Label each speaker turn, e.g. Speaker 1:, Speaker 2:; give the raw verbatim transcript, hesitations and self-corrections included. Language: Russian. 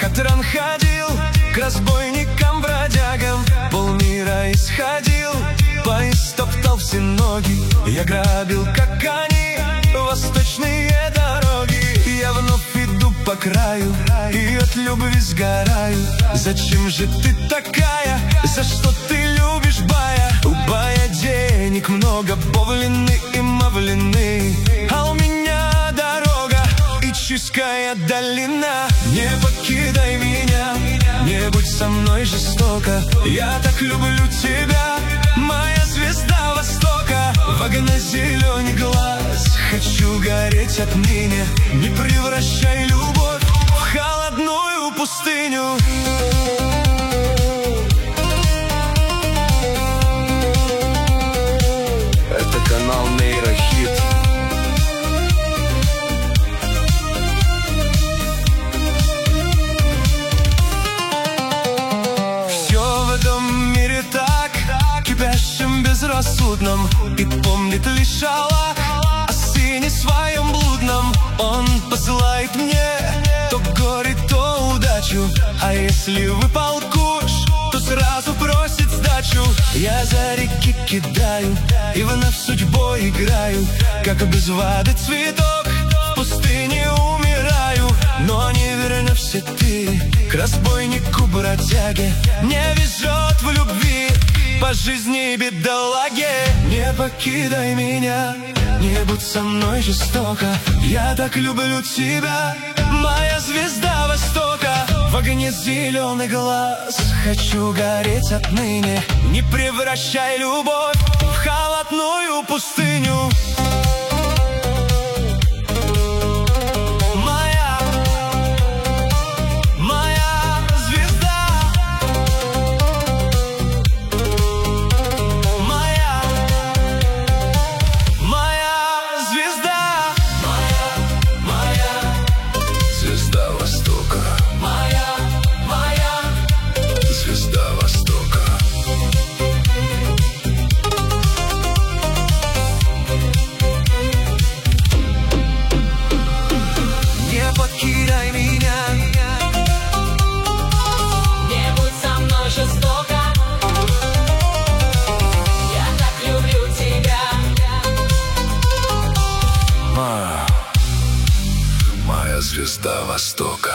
Speaker 1: ветром ходил, к разбойникам, бродягам полмира исходил. Поезд топтал все ноги, я грабил, как они, восточные дороги. Я вновь иду по краю и от любви сгораю. Зачем же ты такая? За что ты любишь бая? У бая денег много, бовлины и мавлины, а у меня дорога и чистая долина. Не покидай меня, не будь со мной жестоко. Я так люблю тебя, моя звезда Востока. В огненно-зеленый глаз хочу гореть отныне. Не превращай любовь в холодную пустыню. Это канал Нейрохит. Все в этом мире так, кипящим, безрассудным, и помнит лишь Аллах о сыне своем блудном. Он посылает мне то горе, то удачу, а если выпал куш, то сразу просит сдачу. Я за реки кидаю и вновь судьбой играю, как без воды цветок в пустыне умираю. Но не вернешься ты к разбойнику, бродяге. Не везет в любви по жизни бедолаге. Не покидай меня, не будь со мной жестоко. Я так люблю тебя, моя звезда Востока. В огне зеленый глаз хочу гореть отныне. Не превращай любовь в холодную пустыню. Покидай меня,
Speaker 2: не будь со мной жестоко. Я так люблю тебя,
Speaker 1: моя, моя звезда Востока.